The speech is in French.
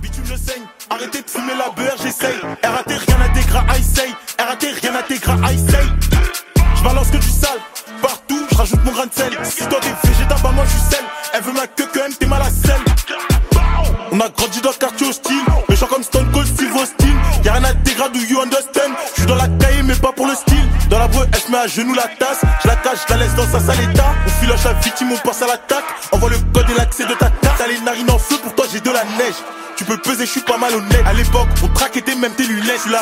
bitume je saigne. Arrêtez de fumer la beurre, j'essaye. RAT rien à dégras, I say. RAT rien à dégras, I say. J'balance que du sale, partout, j'rajoute mon grain de sel. Si toi t'es végétal, bah moi j'suis sel. Elle veut ma queue quand même, t'es mal à sel. On a grandi dans le quartier hostile, méchant comme Stone Cold, Steve Austin. Y'a rien à dégrader, do you understand? J'suis dans la cahier mais pas pour le style. Dans la breu, elle se met à genoux la tasse. J'la cache, j'la laisse dans sa sale état. On filoche la victime, on passe à l'attaque. Envoie le code et l'accès de ta carte. T'as les narines en feu, pour toi j'ai de la neige. Tu peux peser, j'suis pas malhonnête. À l'époque, on traquait même tes lunettes. J'suis la